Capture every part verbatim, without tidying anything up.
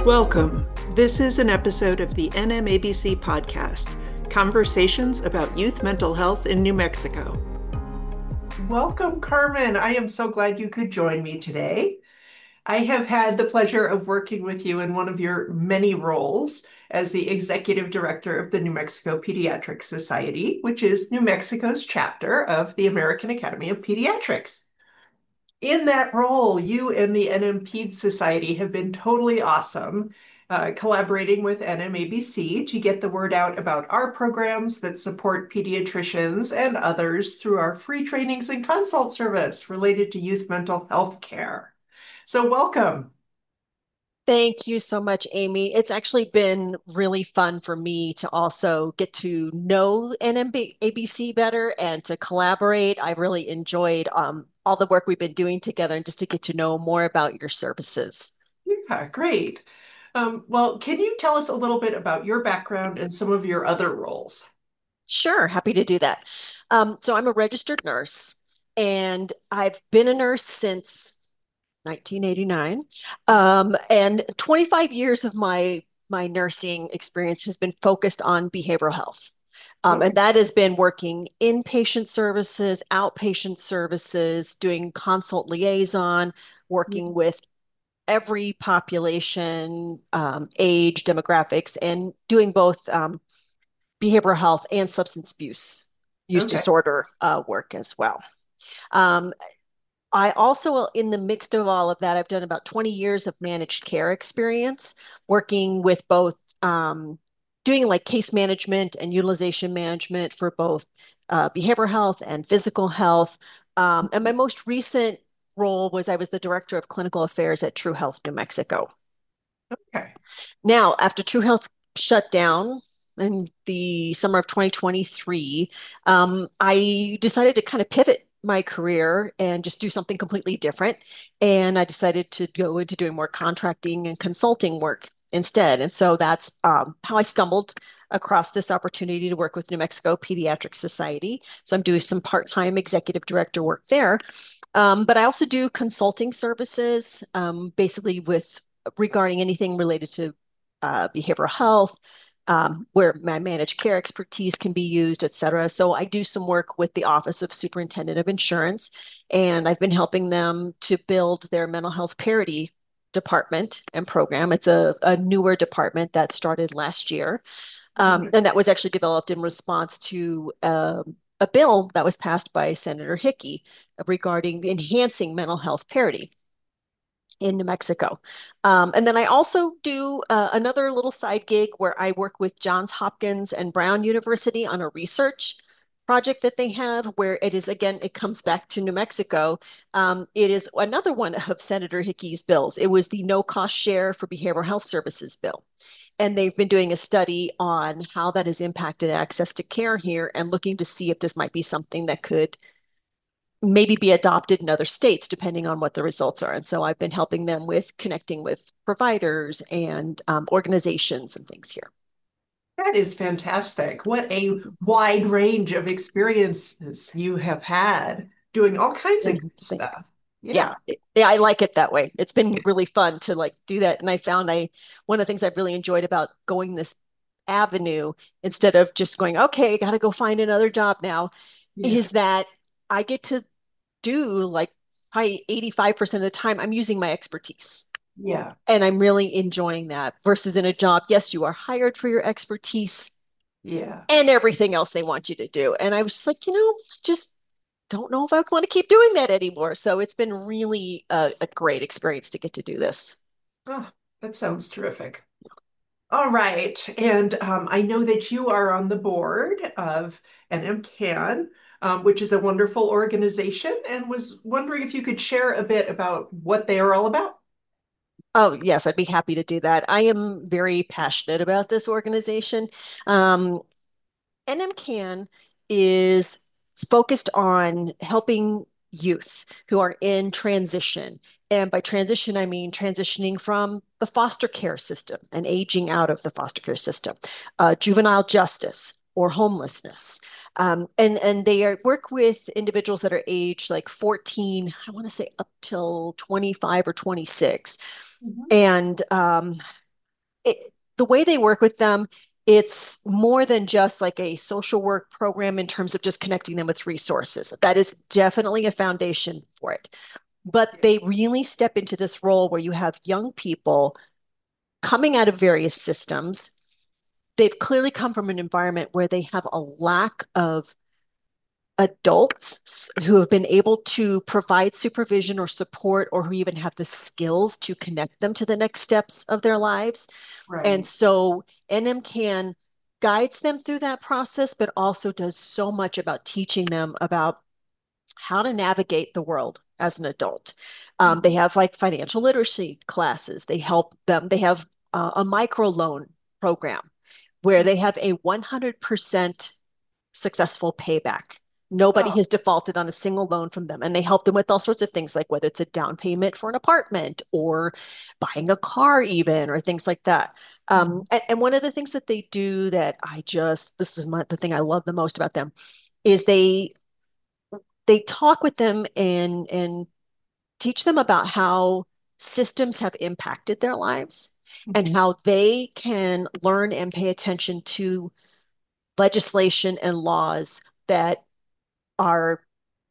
Welcome. This is an episode of the N M A B C podcast, Conversations about Youth Mental Health in New Mexico. Welcome, Carmen. I am so glad you could join me today. I have had the pleasure of working with you in one of your many roles as the Executive Director of the New Mexico Pediatric Society, which is New Mexico's chapter of the American Academy of Pediatrics. In that role, you and the N M Ped Society have been totally awesome, uh, collaborating with N M A B C to get the word out about our programs that support pediatricians and others through our free trainings and consult service related to youth mental health care. So welcome. Thank you so much, Amy. It's actually been really fun for me to also get to know N M A B C better and to collaborate. I've really enjoyed um, all the work we've been doing together and just to get to know more about your services. Yeah, great. Um, well, can you tell us a little bit about your background and some of your other roles? Sure, happy to do that. Um, so I'm a registered nurse and I've been a nurse since nineteen eighty-nine. Um, and twenty-five years of my my nursing experience has been focused on behavioral health. Um, and Okay. that has been working inpatient services, outpatient services, doing consult liaison, working with every population, um, age, demographics, and doing both um, behavioral health and substance abuse use Okay. disorder uh, work as well. Um, I also, in the mix of all of that, I've done about twenty years of managed care experience, working with both um, doing like case management and utilization management for both uh, behavioral health and physical health. Um, and my most recent role was I was the director of clinical affairs at True Health New Mexico. Okay. Now, after True Health shut down in the summer of twenty twenty-three, um, I decided to kind of pivot my career and just do something completely different. And I decided to go into doing more contracting and consulting work instead. And so that's um, how I stumbled across this opportunity to work with New Mexico Pediatric Society. So I'm doing some part-time executive director work there. Um, but I also do consulting services, um, basically with regarding anything related to uh, behavioral health, um, where my managed care expertise can be used, et cetera. So I do some work with the Office of Superintendent of Insurance, and I've been helping them to build their mental health parity department and program. It's a, a newer department that started last year. Um, and that was actually developed in response to um, a bill that was passed by Senator Hickey regarding enhancing mental health parity in New Mexico. Um, and then I also do uh, another little side gig where I work with Johns Hopkins and Brown University on a research project that they have where it is, again, it comes back to New Mexico. Um, it is another one of Senator Hickey's bills. It was the no cost share for behavioral health services bill. And they've been doing a study on how that has impacted access to care here and looking to see if this might be something that could maybe be adopted in other states, depending on what the results are. And so I've been helping them with connecting with providers and um, organizations and things here. That is fantastic. What a wide range of experiences you have had doing all kinds of good stuff. Yeah, Yeah. yeah, I like it that way. It's been really fun to like do that. And I found I one of the things I've really enjoyed about going this avenue instead of just going, okay, I got to go find another job now, Yeah. is that I get to do like probably eighty-five percent of the time I'm using my expertise. Yeah. And I'm really enjoying that versus in a job, yes, you are hired for your expertise Yeah. and everything else they want you to do. And I was just like, you know, just don't know if I want to keep doing that anymore. So it's been really a, a great experience to get to do this. Oh, that sounds terrific. All right. And um, I know that you are on the board of N M CAN, um, which is a wonderful organization, and was wondering if you could share a bit about what they are all about. Oh, yes, I'd be happy to do that. I am very passionate about this organization. Um, N M CAN is focused on helping youth who are in transition. And by transition, I mean transitioning from the foster care system and aging out of the foster care system, uh, juvenile justice or homelessness. Um, and, and they are, work with individuals that are aged like fourteen, I want to say up till twenty-five or twenty-six. Mhm. And um, it, the way they work with them, it's more than just like a social work program in terms of just connecting them with resources. That is definitely a foundation for it. But they really step into this role where you have young people coming out of various systems. They've clearly come from an environment where they have a lack of adults who have been able to provide supervision or support, or who even have the skills to connect them to the next steps of their lives. And Right. so N M can guides them through that process, but also does so much about teaching them about how to navigate the world as an adult. Um, they have like financial literacy classes. They help them. They have uh, a micro loan program where they have a one hundred percent successful payback. Nobody Oh. has defaulted on a single loan from them. And they help them with all sorts of things, like whether it's a down payment for an apartment or buying a car, even, or things like that. Um, and, and one of the things that they do that I just, this is my, the thing I love the most about them, is they they talk with them and and teach them about how systems have impacted their lives and how they can learn and pay attention to legislation and laws that are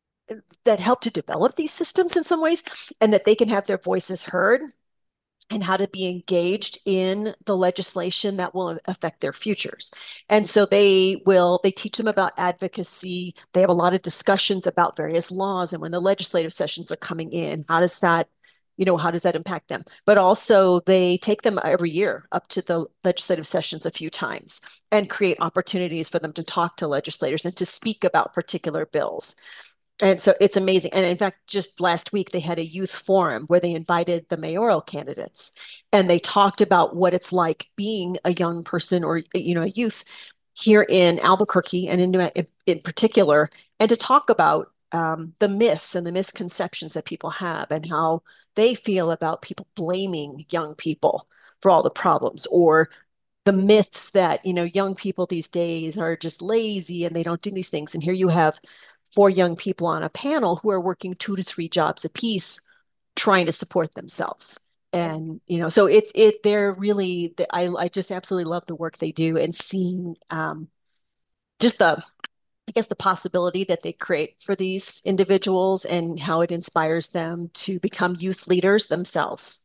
that help to develop these systems in some ways, and that they can have their voices heard, and how to be engaged in the legislation that will affect their futures. And so they will, they teach them about advocacy. They have a lot of discussions about various laws. And when the legislative sessions are coming in, how does that, you know, how does that impact them? But also they take them every year up to the legislative sessions a few times and create opportunities for them to talk to legislators and to speak about particular bills. And so it's amazing. And in fact, just last week, they had a youth forum where they invited the mayoral candidates and they talked about what it's like being a young person, or, you know, a youth here in Albuquerque and in, in particular, and to talk about um, the myths and the misconceptions that people have and how they feel about people blaming young people for all the problems, or the myths that, you know, young people these days are just lazy and they don't do these things. And here you have four young people on a panel who are working two to three jobs apiece trying to support themselves. And, you know, so it, it, they're really, I, I just absolutely love the work they do, and seeing um, just the, I guess, the possibility that they create for these individuals and how it inspires them to become youth leaders themselves.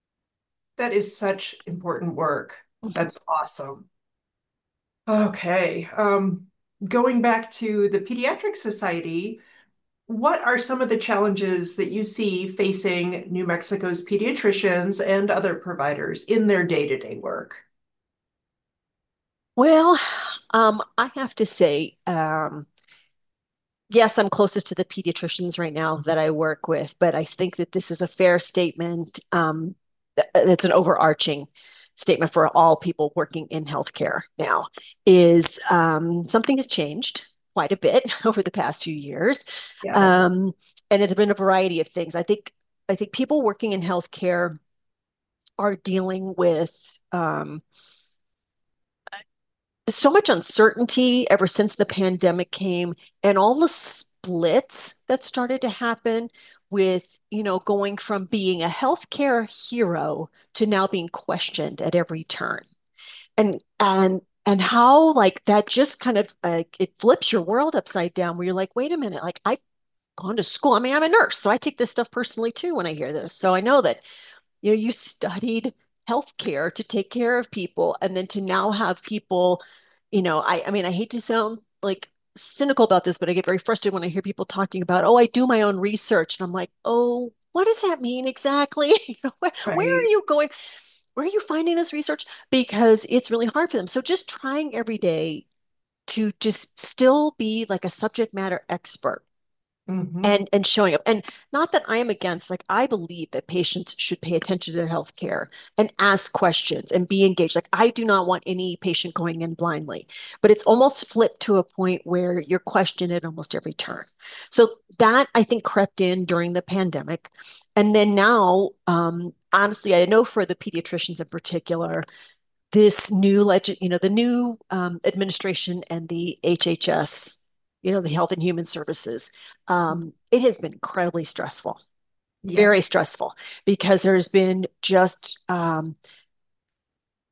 That is such important work. Mhm. That's awesome. Okay. Um, going back to the Pediatric Society, what are some of the challenges that you see facing New Mexico's pediatricians and other providers in their day-to-day work? Well, um, I have to say, um, yes, I'm closest to the pediatricians right now that I work with, but I think that this is a fair statement. Um, it's an overarching statement for all people working in healthcare now, is um, something has changed quite a bit over the past few years. Yes. Um, and it's been a variety of things. I think I think people working in healthcare are dealing with um, so much uncertainty ever since the pandemic came, and all the splits that started to happen with, you know, going from being a healthcare hero to now being questioned at every turn. And and and how like that just kind of uh, it flips your world upside down, where you're like, wait a minute, like I've gone to school. I mean, I'm a nurse, so I take this stuff personally too when I hear this. So I know that, you know, you studied healthcare to take care of people, and then to now have people, you know, I, I mean, I hate to sound like cynical about this, but I get very frustrated when I hear people talking about, oh, I do my own research. And I'm like, oh, what does that mean exactly? You know, where, where are Right. you going? Where are you finding this research? Because it's really hard for them. So just trying every day to just still be like a subject matter expert, Hmm. and and showing up. And not that I am against, like, I believe that patients should pay attention to their health care and ask questions and be engaged. Like, I do not want any patient going in blindly, but it's almost flipped to a point where you're questioned at almost every turn. So that, I think, crept in during the pandemic. And then now, um, honestly, I know for the pediatricians in particular, this new legend, you know, the new um, administration and the H H S, you know, the Health and Human Services, um, it has been incredibly stressful, very Yes. stressful, because there's been just um,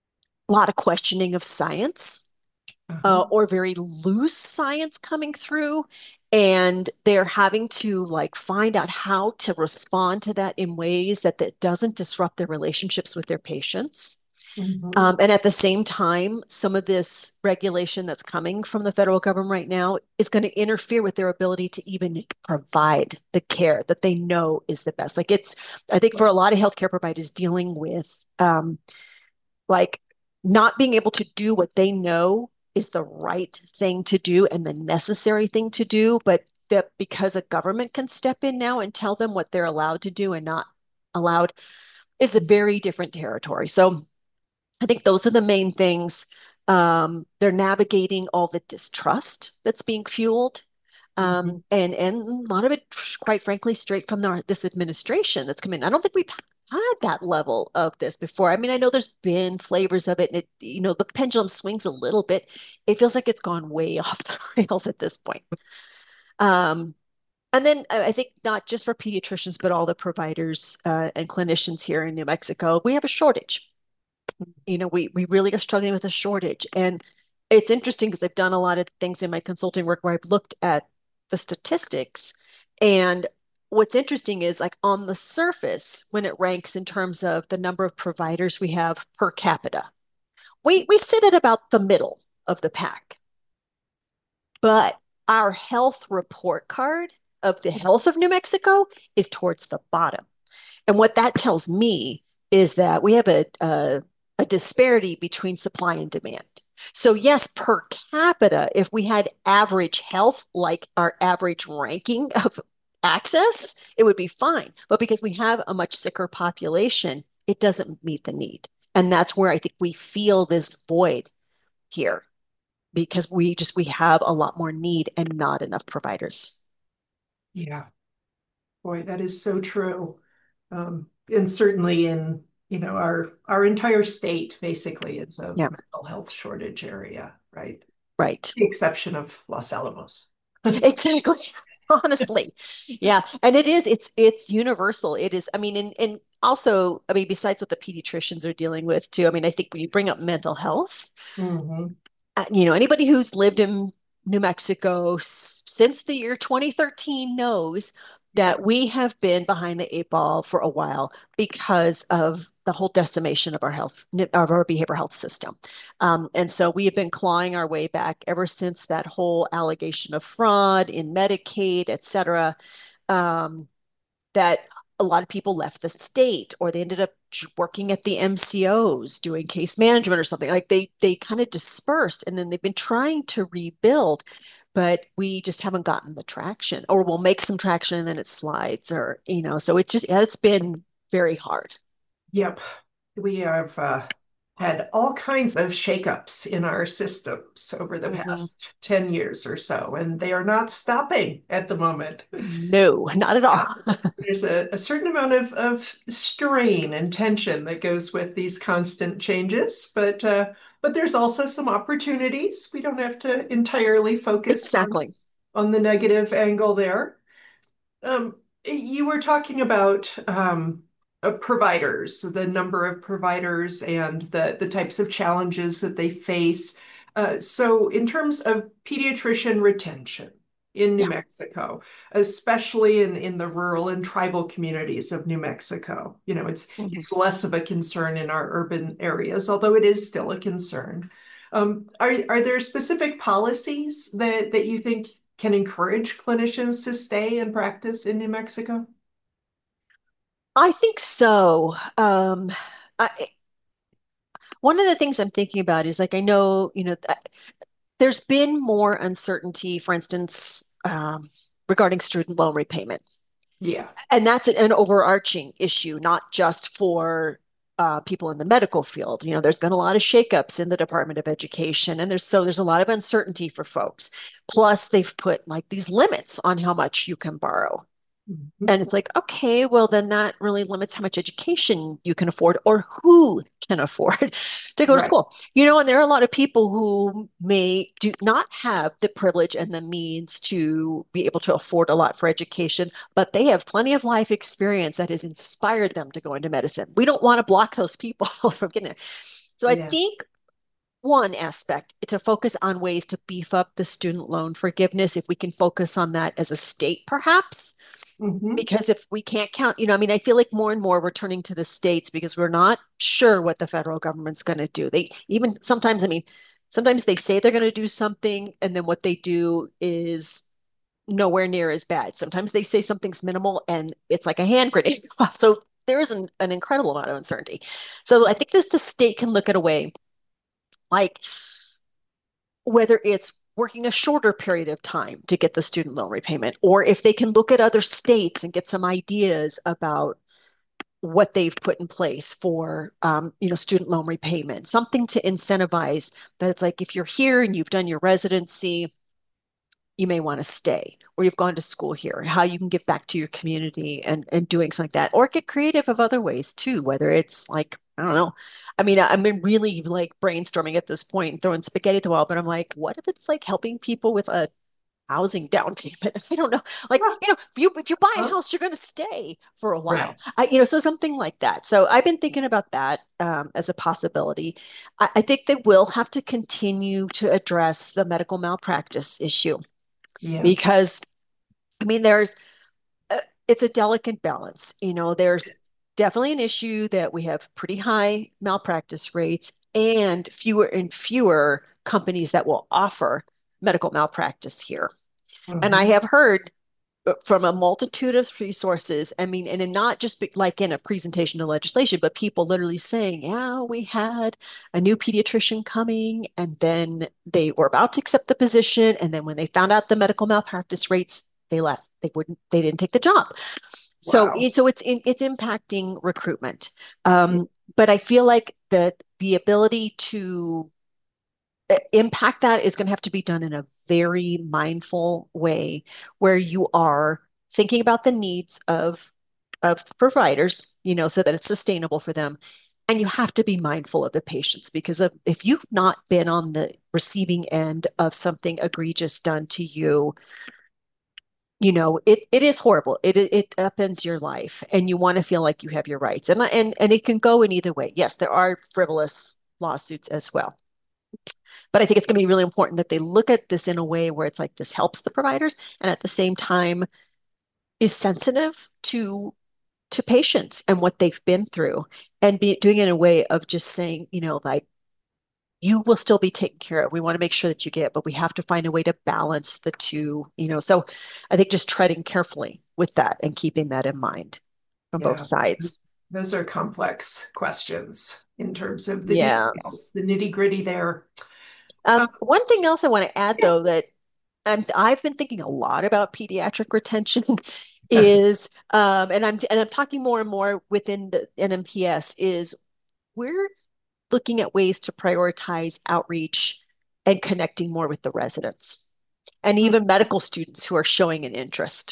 a lot of questioning of science, uh, Uh-huh. or very loose science coming through. And they're having to like find out how to respond to that in ways that that doesn't disrupt their relationships with their patients. Mhm. Um, and at the same time, some of this regulation that's coming from the federal government right now is going to interfere with their ability to even provide the care that they know is the best. Like it's, I think for a lot of healthcare providers dealing with um, like not being able to do what they know is the right thing to do and the necessary thing to do, but that because a government can step in now and tell them what they're allowed to do and not allowed is a very different territory. So I think those are the main things. Um, they're navigating all the distrust that's being fueled. Mhm. Um, and and a lot of it, quite frankly, straight from the, this administration that's come in. I don't think we've had that level of this before. I mean, I know there's been flavors of it, and it, you know, the pendulum swings a little bit. It feels like it's gone way off the rails at this point. Um, and then I think not just for pediatricians, but all the providers uh, and clinicians here in New Mexico, we have a shortage. You know, we we really are struggling with a shortage. And it's interesting because I've done a lot of things in my consulting work where I've looked at the statistics. And what's interesting is like on the surface, when it ranks in terms of the number of providers we have per capita, we we sit at about the middle of the pack. But our health report card of the health of New Mexico is towards the bottom. And what that tells me is that we have a, a, a disparity between supply and demand. So, yes, per capita, if we had average health, like our average ranking of access, it would be fine. But because we have a much sicker population, it doesn't meet the need. And that's where I think we feel this void here because we just we have a lot more need and not enough providers. Yeah. Boy, that is so true. Um, and certainly in, you know, our our entire state basically is a Yeah, mental health shortage area, right? right. The exception of Los Alamos. Exactly. Honestly. Yeah. And it is, it's it's universal. It is, I mean, and and also, I mean, besides what the pediatricians are dealing with too, I mean, I think when you bring up mental health, Hmm. uh, you know, anybody who's lived in New Mexico s- since the year twenty thirteen knows Yeah. that we have been behind the eight ball for a while because of the whole decimation of our health, of our behavioral health system. Um, and so we have been clawing our way back ever since that whole allegation of fraud in Medicaid, et cetera. Um, that a lot of people left the state or they ended up working at the M C Os doing case management or something like they they kind of dispersed and then they've been trying to rebuild but we just haven't gotten the traction or we'll make some traction and then it slides or you know so it's just yeah, it's been very hard. Yep. We have uh, had all kinds of shakeups in our systems over the Mm-hmm. past ten years or so, and they are not stopping at the moment. No, not at all. There's a, a certain amount of, of strain and tension that goes with these constant changes, but uh, but there's also some opportunities. We don't have to entirely focus on Exactly. on the negative angle there. Um, you were talking about um, uh, providers, the number of providers and the, the types of challenges that they face. Uh, so, in terms of pediatrician retention in New Yeah. Mexico, especially in, in the rural and tribal communities of New Mexico, you know, it's Mhm. it's less of a concern in our urban areas, although it is still a concern. Um, are are there specific policies that that you think can encourage clinicians to stay and practice in New Mexico? I think so. Um, I, one of the things I'm thinking about is like I know, you know, there's been more uncertainty, for instance, um, regarding student loan repayment. Yeah. And that's an overarching issue, not just for uh, people in the medical field. You know, there's been a lot of shakeups in the Department of Education, and there's so there's a lot of uncertainty for folks. Plus, they've put like these limits on how much you can borrow. Mhm. And it's like, okay, well, then that really limits how much education you can afford or who can afford to go to Right. school. You know, and there are a lot of people who may do not have the privilege and the means to be able to afford a lot for education, but they have plenty of life experience that has inspired them to go into medicine. We don't want to block those people from getting there. So I Yeah. think one aspect to focus on ways to beef up the student loan forgiveness. If we can focus on that as a state, perhaps, Hmm. because if we can't count, you know, I mean, I feel like more and more we're turning to the states because we're not sure what the federal government's going to do. They even sometimes, I mean, sometimes they say they're going to do something, and then what they do is nowhere near as bad. Sometimes they say something's minimal and it's like a hand grenade. So there is an, an incredible amount of uncertainty. So I think that the state can look at a way like whether it's working a shorter period of time to get the student loan repayment, or if they can look at other states and get some ideas about what they've put in place for um, you know student loan repayment, something to incentivize that it's like if you're here and you've done your residency, you may want to stay, or you've gone to school here, how you can give back to your community and and doing something like that, or get creative of other ways too, whether it's like, I don't know. I mean, I'm really like brainstorming at this point and throwing spaghetti at the wall, but I'm like, what if it's like helping people with a housing down payment? I don't know. Like, you know, if you if you buy a Huh? house, you're going to stay for a while. Right. I, you know, so something like that. So I've been thinking about that um, as a possibility. I, I think they will have to continue to address the medical malpractice issue Yeah. because I mean, there's uh, it's a delicate balance. You know, there's definitely an issue that we have pretty high malpractice rates and fewer and fewer companies that will offer medical malpractice here. And I Hmm. have heard uh, from a multitude of resources. I mean, and not just be, like in a presentation of legislation, but people literally saying, yeah, we had a new pediatrician coming, and then they were about to accept the position. And then when they found out the medical malpractice rates, they left. They wouldn't, they didn't take the job. So, Wow. so it's in, it's impacting recruitment. Um, but I feel like that the ability to impact that is going to have to be done in a very mindful way where you are thinking about the needs of of providers, you know, so that it's sustainable for them. And you have to be mindful of the patients because of, if you've not been on the receiving end of something egregious done to you, you know, it it is horrible. It it, it upends your life, and you want to feel like you have your rights. And and and it can go in either way. Yes, there are frivolous lawsuits as well. But I think it's going to be really important that they look at this in a way where it's like this helps the providers and at the same time is sensitive to to patients and what they've been through, and be doing it in a way of just saying, you know, like you will still be taken care of. We want to make sure that you get, but we have to find a way to balance the two, you know. So I think just treading carefully with that and keeping that in mind from both Yeah. sides. Those are complex questions in terms of the Yeah. details, the nitty gritty there. Um, Um, one thing else I want to add yeah. though that I'm, I've been thinking a lot about pediatric retention is, um, and I'm and I'm talking more and more within the N M P S is we're looking at ways to prioritize outreach and connecting more with the residents and even medical students who are showing an interest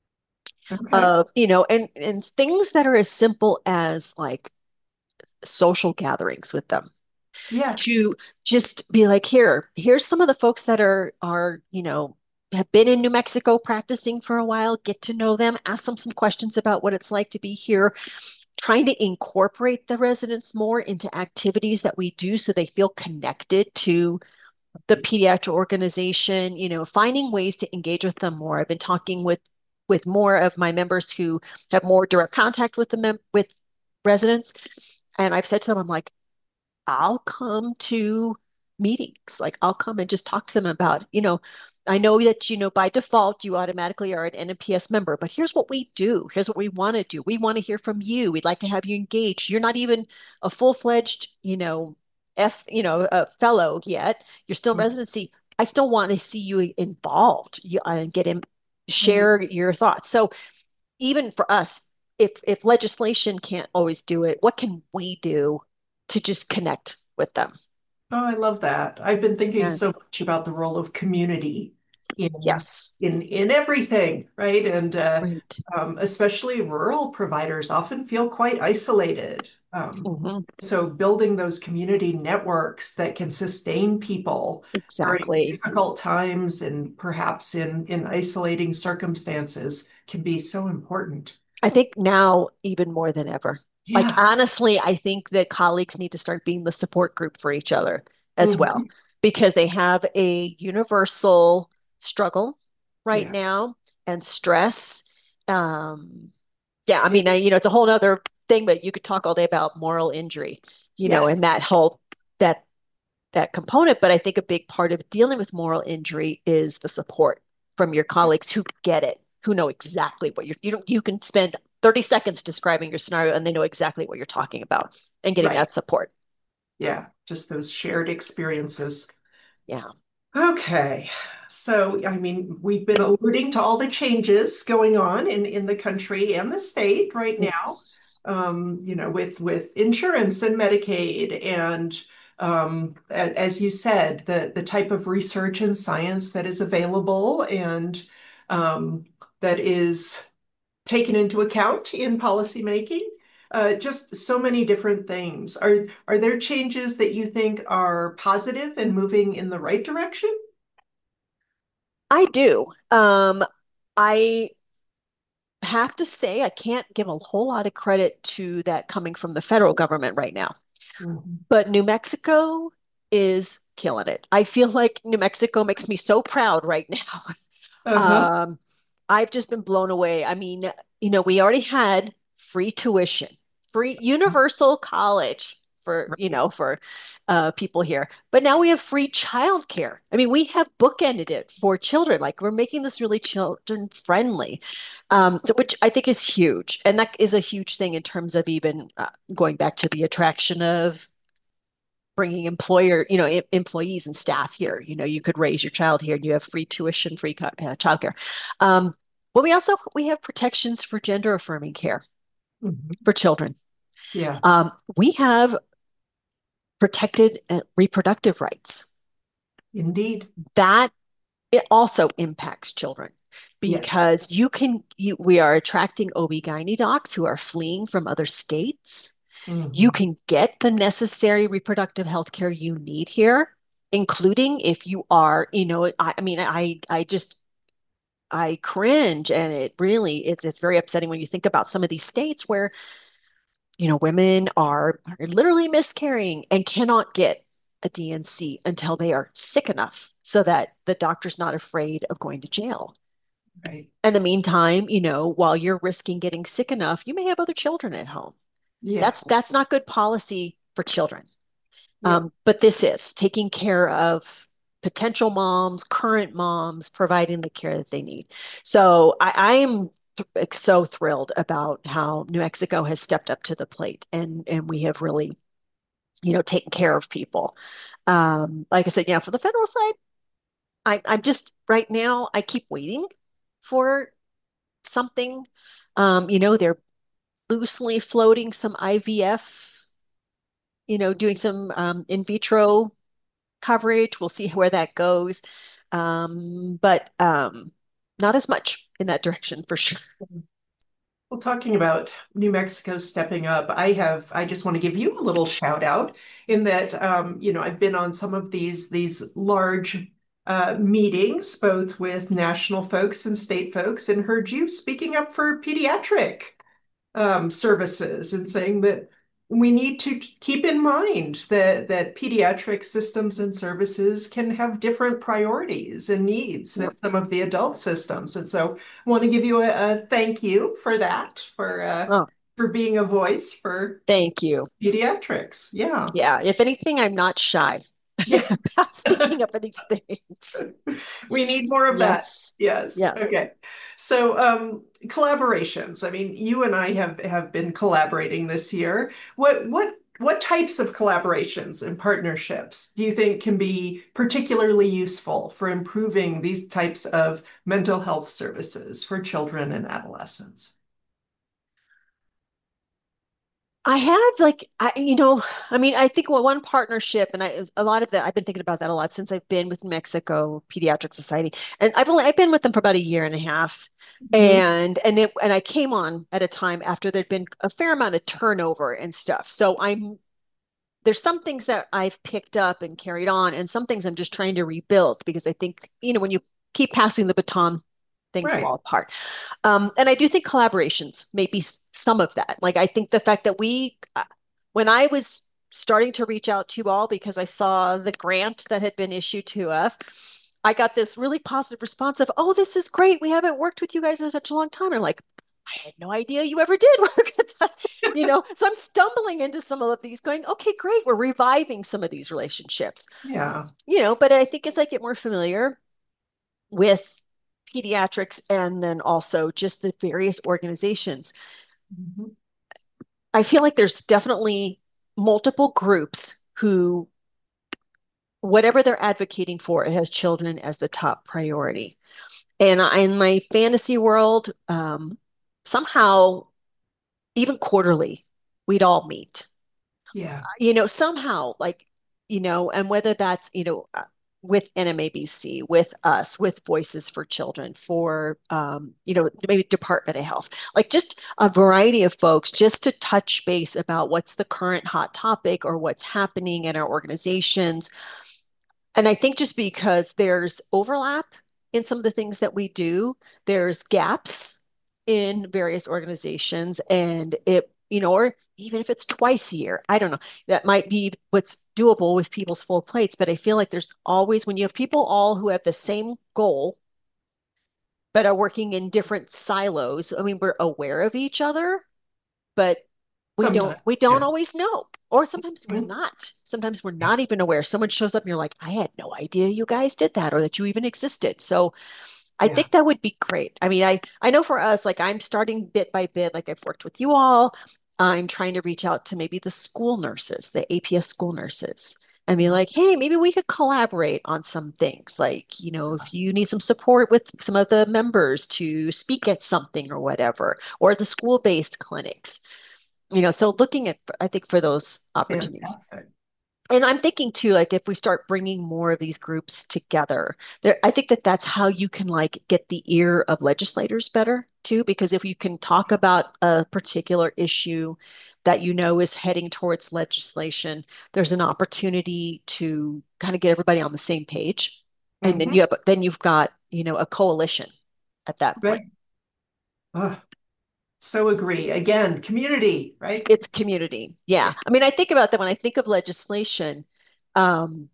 Okay. of, you know, and and things that are as simple as like social gatherings with them Yeah. to just be like, here, here's some of the folks that are are, you know, have been in New Mexico practicing for a while, get to know them, ask them some questions about what it's like to be here, trying to incorporate the residents more into activities that we do so they feel connected to the pediatric organization, you know, finding ways to engage with them more. I've been talking with with more of my members who have more direct contact with the mem- with residents. And I've said to them, I'm like, I'll come to meetings. Like I'll come and just talk to them about, you know, I know that, you know, by default, you automatically are an N M P S member, but here's what we do. Here's what we want to do. We want to hear from you. We'd like to have you engaged. You're not even a full-fledged, you know, F, you know, a fellow yet. You're still in residency. I still want to see you involved you, and get him Mhm. share your thoughts. So even for us, if if legislation can't always do it, what can we do to just connect with them? Oh, I love that. I've been thinking Yeah. so much about the role of community in Yes. in in everything, right? And uh, Right. um, especially rural providers often feel quite isolated. Um, Hmm. so building those community networks that can sustain people during Exactly. difficult times and perhaps in in isolating circumstances can be so important. I think now even more than ever. Like Yeah. honestly, I think that colleagues need to start being the support group for each other. as well, Mhm. because they have a universal struggle right Yeah. now and stress. Um, yeah, I Yeah. mean, I, you know, it's a whole other thing, but you could talk all day about moral injury, you know, and Yes. that whole that that component. But I think a big part of dealing with moral injury is the support from your colleagues who get it, who know exactly what you're, you don't, you can spend thirty seconds describing your scenario and they know exactly what you're talking about and getting Right. that support. Yeah. Just those shared experiences. Yeah. Okay. So, I mean, we've been alluding to all the changes going on in, in the country and the state right now, Yes. um, you know, with, with insurance and Medicaid and um, a- as you said, the, the type of research and science that is available and um, that is taken into account in policymaking. Uh, just so many different things. Are are there changes that you think are positive and moving in the right direction? I do. Um, I have to say, I can't give a whole lot of credit to that coming from the federal government right now. Mhm. But New Mexico is killing it. I feel like New Mexico makes me so proud right now. Uh-huh. Um, I've just been blown away. I mean, you know, we already had free tuition, free universal college for, you Right. know, for uh, people here. But now we have free childcare. I mean, we have bookended it for children. Like we're making this really children friendly, um, so- which I think is huge. And that is a huge thing in terms of even uh, going back to the attraction of bringing employer, you know, em- employees and staff here. You know, you could raise your child here and you have free tuition, free uh, childcare. Um, but we also we have protections for gender affirming care Mhm. for children. Yeah, Um, we have protected uh, reproductive rights. indeed. That it also impacts children Yes. because you can you, we are attracting O B G Y N docs who are fleeing from other states. You Mhm. can get the necessary reproductive health care you need here, including if you are, you know, I, I mean, I I just I cringe and it really it's it's very upsetting when you think about some of these states where, you know, women are, are literally miscarrying and cannot get a D N C until they are sick enough so that the doctor's not afraid of going to jail. Right. In the meantime, you know, while you're risking getting sick enough, you may have other children at home. Yeah. That's that's not good policy for children. Yeah. Um, but this is taking care of potential moms, current moms, providing the care that they need. So I, I am th- so thrilled about how New Mexico has stepped up to the plate and and we have really, you know, taken care of people. Um, like I said, yeah, for the federal side, I, I'm just right now, I keep waiting for something. Um, you know, they're loosely floating some I V F, you know, doing some um, in vitro coverage. We'll see where that goes. Um, but um, not as much in that direction for sure. Well, talking about New Mexico stepping up, I have, I just want to give you a little shout out in that, um, you know, I've been on some of these, these large uh, meetings, both with national folks and state folks, and heard you speaking up for pediatric um, services and saying that we need to keep in mind that that pediatric systems and services can have different priorities and needs than some of the adult systems. And so I want to give you a, a thank you for that, for uh, Oh, for being a voice for thank you. pediatrics. Yeah. Yeah, if anything, I'm not shy Yeah. about speaking up for these things. We need more of that. Yes. Yes. Yes. Okay. So, um, collaborations. I mean, you and I have have been collaborating this year. What what what types of collaborations and partnerships do you think can be particularly useful for improving these types of mental health services for children and adolescents? I have like I you know I mean I think one partnership and I a lot of that I've been thinking about that a lot since I've been with Mexico Pediatric Society and I've only I've been with them for about a year and a half Mhm. and and it and I came on at a time after there'd been a fair amount of turnover and stuff so I'm there's some things that I've picked up and carried on and some things I'm just trying to rebuild because I think you know when you keep passing the baton things fall Right. apart. Um, and I do think collaborations may be some of that. Like I think the fact that we, uh, when I was starting to reach out to you all because I saw the grant that had been issued to us. I got this really positive response of, oh, this is great. We haven't worked with you guys in such a long time. I'm like, I had no idea you ever did work with us, you know. So I'm stumbling into some of these, going, okay, great. We're reviving some of these relationships, Yeah. you know. But I think as I get more familiar with pediatrics and then also just the various organizations, Mhm. I feel like there's definitely multiple groups who, whatever they're advocating for, it has children as the top priority. And in my fantasy world, um, somehow, even quarterly, we'd all meet, Yeah. you know, somehow, like, you know, and whether that's, you know, uh, with N M A B C, with us, with Voices for Children, for, um, you know, maybe Department of Health, like just a variety of folks just to touch base about what's the current hot topic or what's happening in our organizations. And I think just because there's overlap in some of the things that we do, there's gaps in various organizations, and it, you know, or even if it's twice a year, I don't know, that might be what's doable with people's full plates. But I feel like there's always, when you have people all who have the same goal, but are working in different silos, I mean, we're aware of each other, but we don't Sometimes. we don't Yeah. always know, or sometimes we're Mhm. not sometimes we're Yeah. not even aware. Someone shows up and you're like, I had no idea you guys did that or that you even existed. So I Yeah. think that would be great. I mean, i i know for us, like, I'm starting bit by bit, like I've worked with you all. I'm trying to reach out to maybe the school nurses, the A P S school nurses, and be like, hey, maybe we could collaborate on some things, like, you know, if you need some support with some of the members to speak at something or whatever, or the school-based clinics, you know. So looking at, I think, for those opportunities. Fantastic. And I'm thinking too, like, if we start bringing more of these groups together, there, I think that that's how you can, like, get the ear of legislators better too, because if you can talk about a particular issue that you know is heading towards legislation, there's an opportunity to kind of get everybody on the same page. And then Hmm. you have, then you've got, you know, a coalition at that point. Right. Oh, so agree. Again, community, right? It's community. Yeah. I mean, I think about that when I think of legislation. Um,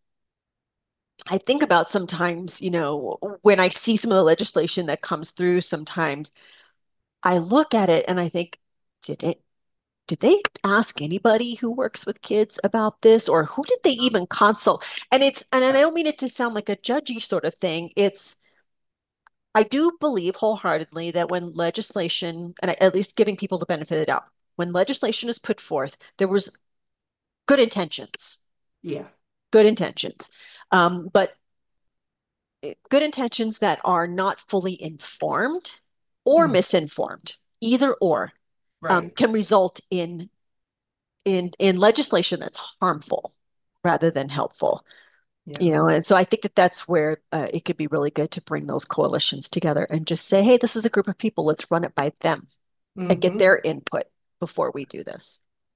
I think about sometimes, you know, when I see some of the legislation that comes through, sometimes I look at it and I think, did it, did they ask anybody who works with kids about this, or who did they even consult? And it's, and I don't mean it to sound like a judgy sort of thing. It's, I do believe wholeheartedly that when legislation, and at least giving people the benefit of the doubt, when legislation is put forth, there was good intentions, Yeah. good intentions. Um, but good intentions that are not fully informed or Mm. misinformed, either or, um, Right. can result in in in legislation that's harmful rather than helpful. Yeah. You know, and so I think that that's where uh, it could be really good to bring those coalitions together and just say, hey, this is a group of people. Let's run it by them and get Hmm. their input before we do this.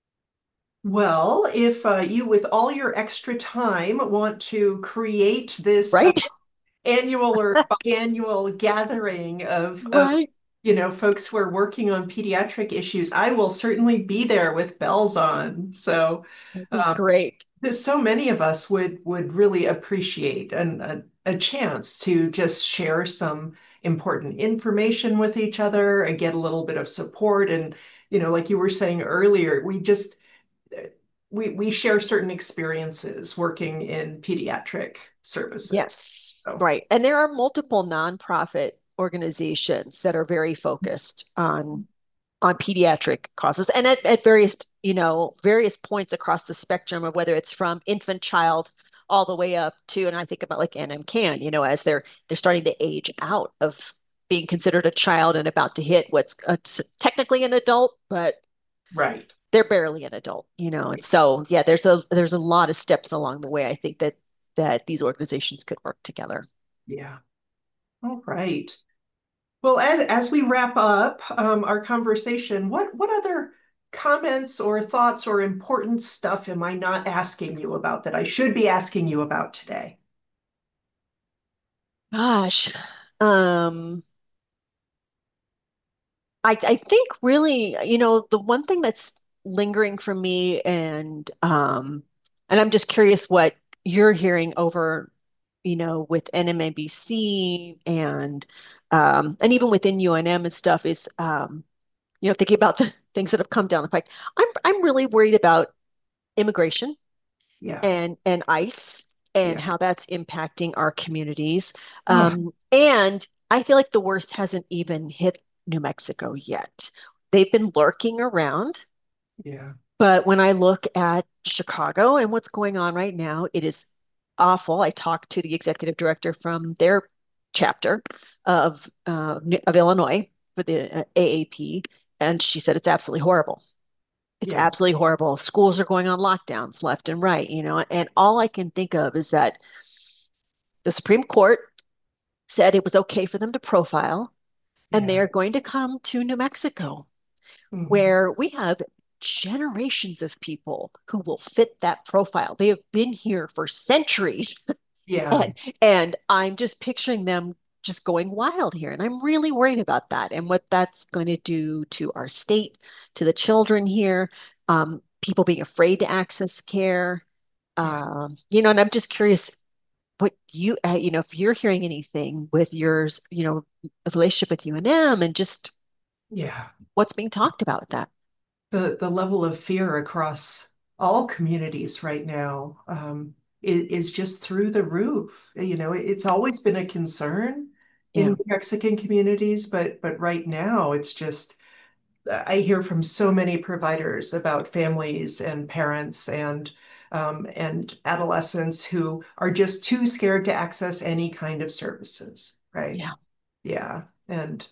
Well, if uh, you, with all your extra time, want to create this uh, Right? annual or biannual gathering of, of, Right. you know, folks who are working on pediatric issues, I will certainly be there with bells on. So, That'd be um, great. there's so many of us would would really appreciate an, a, a chance to just share some important information with each other and get a little bit of support. And, you know, like you were saying earlier, we just we we share certain experiences working in pediatric services. Yes, So, right. And there are multiple nonprofit organizations that are very focused on on pediatric causes, and at, at various, you know, various points across the spectrum of whether it's from infant child all the way up to, and I think about like N M C A N, you know, as they're they're starting to age out of being considered a child and about to hit what's a, technically an adult, but right. they're barely an adult, you know. And so, yeah, there's a there's a lot of steps along the way. I think that that these organizations could work together. Yeah. All right. Well, as as we wrap up um, our conversation, what what other comments or thoughts or important stuff am I not asking you about that I should be asking you about today? Gosh, um, I I think really, you know, the one thing that's lingering for me, and um, and I'm just curious what you're hearing over, you know, with N M A B C and um, and even within U N M and stuff is um, you know, thinking about the things that have come down the pike. I'm I'm really worried about immigration Yeah. and and ICE and Yeah. how that's impacting our communities. Oh, Um, and I feel like the worst hasn't even hit New Mexico yet. They've been lurking around, yeah. but when I look at Chicago and what's going on right now, it is awful. I talked to the executive director from their chapter of uh, of Illinois for the uh, A A P, and she said it's absolutely horrible. It's Yeah. absolutely horrible. Schools are going on lockdowns left and right, you know, and all I can think of is that the Supreme Court said it was okay for them to profile, and they Yeah. are going to come to New Mexico, Mhm. where we have generations of people who will fit that profile. They have been here for centuries. Yeah. and and I'm just picturing them just going wild here. And I'm really worried about that and what that's going to do to our state, to the children here, um, people being afraid to access care. Yeah. Um, you know, and I'm just curious what you, uh, you know, if you're hearing anything with yours, you know, a relationship with U N M and just Yeah. what's being talked about with that. The the level of fear across all communities right now um, is, is just through the roof. You know, it's always been a concern Yeah. in Mexican communities, but but right now it's just I hear from so many providers about families and parents and um, and adolescents who are just too scared to access any kind of services, right? Yeah. Yeah. And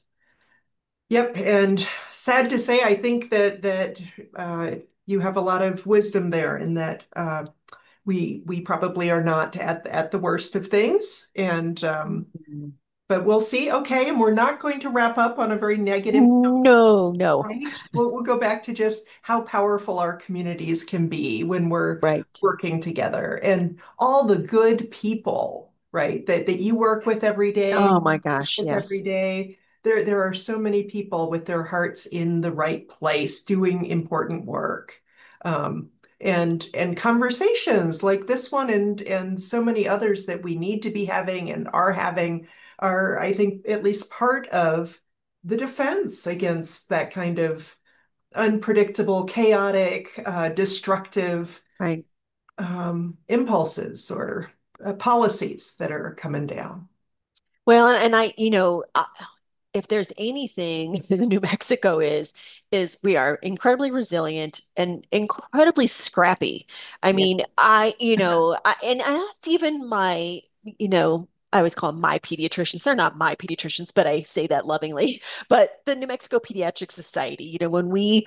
yep, and sad to say, I think that that uh, you have a lot of wisdom there in that uh, we we probably are not at at the worst of things, and um, Mhm. but we'll see. Okay, and we're not going to wrap up on a very negative. No, no. Right? We'll, we'll go back to just how powerful our communities can be when we're Right. working together and all the good people, right, that, that you work with every day, Oh my gosh, with every yes. day. There, there are so many people with their hearts in the right place doing important work. Um, and and conversations like this one and and so many others that we need to be having and are having are, I think, at least part of the defense against that kind of unpredictable, chaotic, uh, destructive Right. um, impulses or uh, policies that are coming down. Well, and, and I, you know, I, if there's anything New Mexico is, is we are incredibly resilient and incredibly scrappy. I Yeah. mean, I, you know, I, and that's even my, you know, I always call them my pediatricians. They're not my pediatricians, but I say that lovingly. But the New Mexico Pediatric Society, you know, when we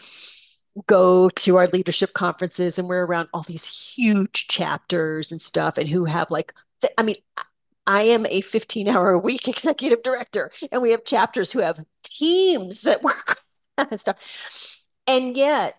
go to our leadership conferences and we're around all these huge chapters and stuff and who have like, I mean, I am a fifteen hour a week executive director, and we have chapters who have teams that work on that stuff. And yet,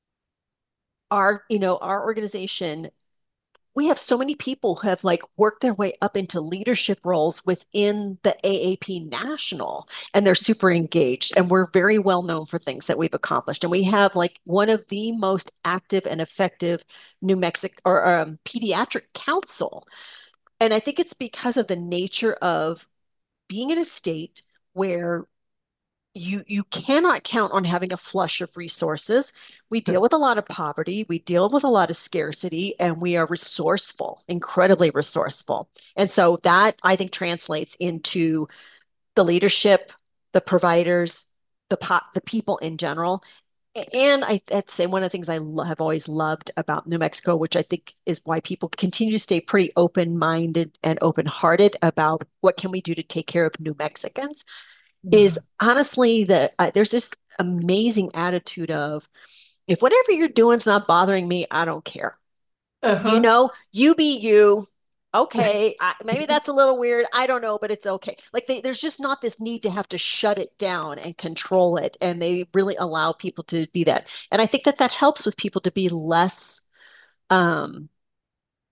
our, you know, our organization, we have so many people who have like worked their way up into leadership roles within the A A P National, and they're super engaged. And we're very well known for things that we've accomplished. And we have like one of the most active and effective New Mexico or um, pediatric council. And I think it's because of the nature of being in a state where you you cannot count on having a flush of resources. We deal with a lot of poverty, we deal with a lot of scarcity, and we are resourceful, incredibly resourceful. And so that I think translates into the leadership, the providers, the po- the people in general. And I, I'd say one of the things I lo- have always loved about New Mexico, which I think is why people continue to stay pretty open-minded and open-hearted about what can we do to take care of New Mexicans, is Yeah. honestly that uh, there's this amazing attitude of if whatever you're doing is not bothering me, I don't care. You Uh-huh. know, you be you. Okay, I, maybe that's a little weird. I don't know, but it's okay. Like they, there's just not this need to have to shut it down and control it, and they really allow people to be that. And I think that that helps with people to be less um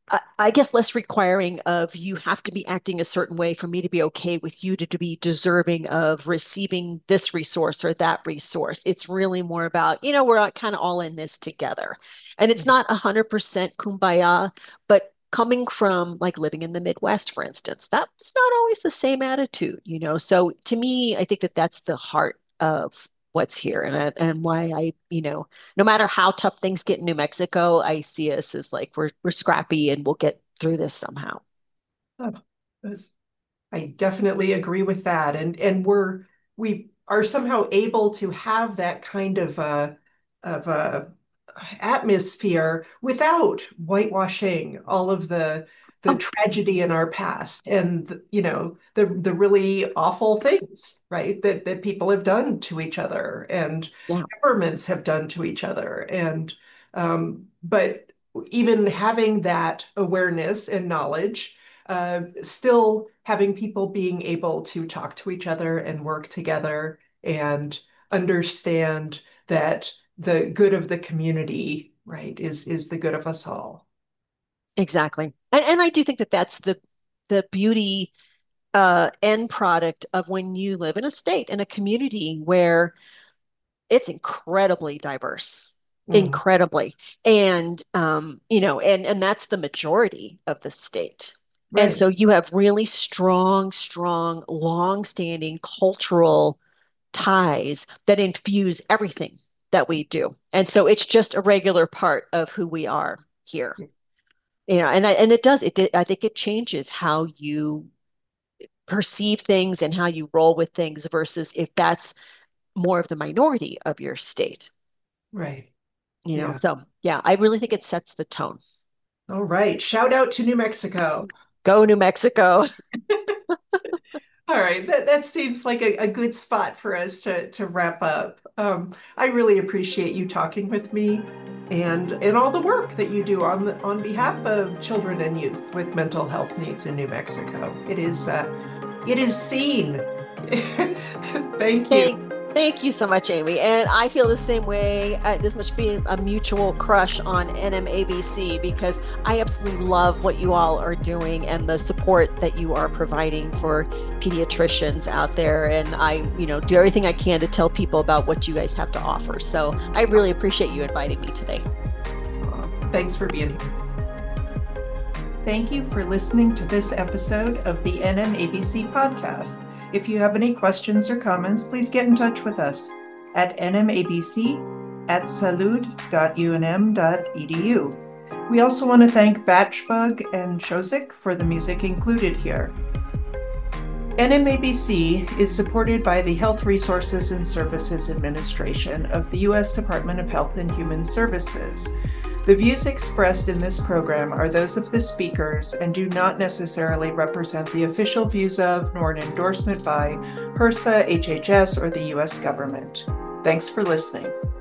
I, I guess less requiring of you have to be acting a certain way for me to be okay with you to, to be deserving of receiving this resource or that resource. It's really more about, you know, we're kind of all in this together. And it's not one hundred percent kumbaya, but coming from like living in the Midwest, for instance, that's not always the same attitude, you know? So to me, I think that that's the heart of what's here and and why I, you know, no matter how tough things get in New Mexico, I see us as like we're we're scrappy and we'll get through this somehow. Oh, those I definitely agree with that. And and we're we are somehow able to have that kind of a of a atmosphere without whitewashing all of the the Oh, tragedy in our past and you know the the really awful things, right, that that people have done to each other and yeah, governments have done to each other. And um, but even having that awareness and knowledge, uh, still having people being able to talk to each other and work together and understand that the good of the community, right, is is the good of us all. exactly. And and I do think that that's the the beauty uh end product of when you live in a state in a community where it's incredibly diverse, Mm, incredibly. And um, you know, and and that's the majority of the state. And right, so you have really strong, strong, long-standing cultural ties that infuse everything that we do. And so it's just a regular part of who we are here. You know, and I, and it does it I think it changes how you perceive things and how you roll with things versus if that's more of the minority of your state. right. You know, Yeah. so yeah, I really think it sets the tone. All right. Shout out to New Mexico. Go New Mexico. All right, that, that seems like a, a good spot for us to, to wrap up. Um, I really appreciate you talking with me and and all the work that you do on the, on behalf of children and youth with mental health needs in New Mexico. It is uh, it is seen. Thank you. Thank, thank you so much, Amy. And I feel the same way. Uh, this must be a mutual crush on N M A B C because I absolutely love what you all are doing and the support that you are providing for pediatricians out there. And I, you know, do everything I can to tell people about what you guys have to offer. So I really appreciate you inviting me today. Thanks for being here. Thank you for listening to this episode of the N M A B C podcast. If you have any questions or comments, please get in touch with us at N M A B C at salud dot U N M dot E D U. We also want to thank Batchbug and Shozik for the music included here. N M A B C is supported by the Health Resources and Services Administration of the U S Department of Health and Human Services. The views expressed in this program are those of the speakers and do not necessarily represent the official views of nor an endorsement by HRSA, H H S, or the U S government. Thanks for listening.